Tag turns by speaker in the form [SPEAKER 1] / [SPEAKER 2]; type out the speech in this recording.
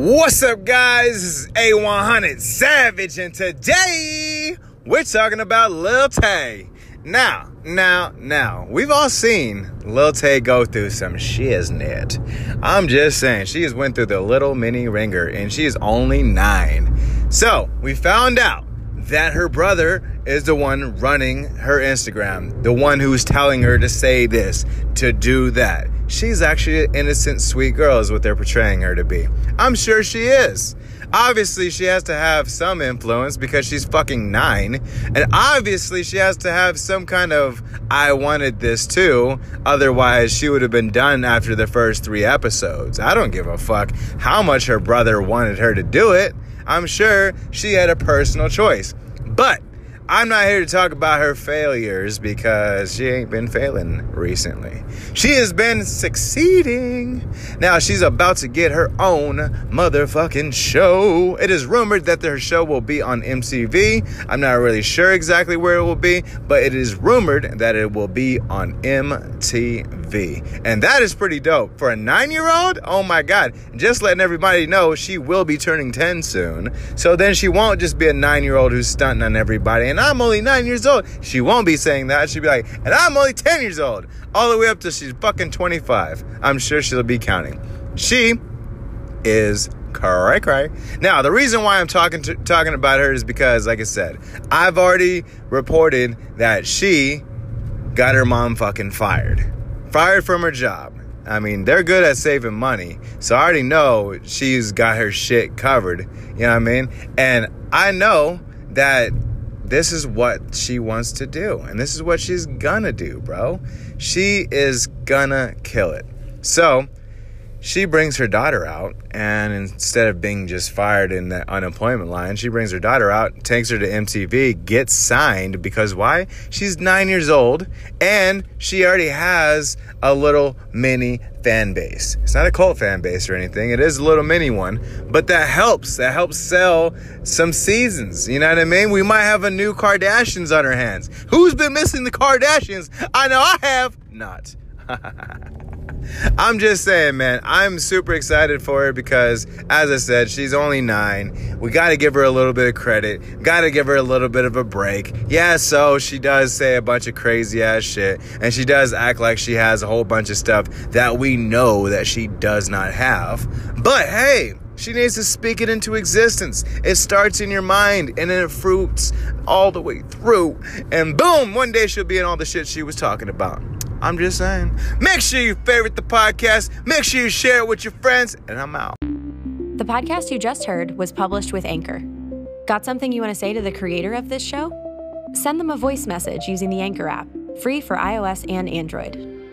[SPEAKER 1] What's up, guys? This is A100 Savage, and today we're talking about Lil Tay. Now, we've all seen Lil Tay go through some shiznit. I'm just saying, she has went through the little mini ringer, and she is only 9. So, we found out that her brother is the one running her Instagram, the one who's telling her to say this, to do that. She's actually an innocent, sweet girl is what they're portraying her to be. I'm sure she is. Obviously, she has to have some influence because she's fucking 9. And obviously, she has to have some kind of, I wanted this too. Otherwise, she would have been done after the first 3 episodes. I don't give a fuck how much her brother wanted her to do it. I'm sure she had a personal choice. But I'm not here to talk about her failures because she ain't been failing recently. She has been succeeding. Now she's about to get her own motherfucking show. It is rumored that her show will be on MTV. I'm not really sure exactly where it will be, but it is rumored that it will be on MTV. And that is pretty dope. For a 9-year-old, oh my God. Just letting everybody know she will be turning 10 soon. So then she won't just be a 9-year-old who's stunting on everybody. And I'm only 9 years old. She won't be saying that. She'll be like, and I'm only 10 years old. All the way up till she's fucking 25. I'm sure she'll be counting. She is cray. Now, the reason why I'm talking about her is because, like I said, I've already reported that she got her mom fucking fired. Fired from her job. I mean, they're good at saving money. So I already know she's got her shit covered. You know what I mean? And I know that this is what she wants to do. And this is what she's gonna do, bro. She is gonna kill it. So she brings her daughter out, and instead of being just fired in the unemployment line, she brings her daughter out, takes her to MTV, gets signed, because why? She's 9 years old, and she already has a little mini fan base. It's not a cult fan base or anything. It is a little mini one, but that helps sell some seasons. You know what I mean? We might have a new Kardashians on our hands. Who's been missing the Kardashians? I know I have. Not. I'm just saying, man, I'm super excited for her because, as I said, she's only 9. We got to give her a little bit of credit. Got to give her a little bit of a break. Yeah, so she does say a bunch of crazy ass shit, and she does act like she has a whole bunch of stuff that we know that she does not have. But hey, she needs to speak it into existence. It starts in your mind, and then it fruits all the way through. And boom, one day she'll be in all the shit she was talking about. I'm just saying. Make sure you favorite the podcast. Make sure you share it with your friends. And I'm out.
[SPEAKER 2] The podcast you just heard was published with Anchor. Got something you want to say to the creator of this show? Send them a voice message using the Anchor app, free for iOS and Android.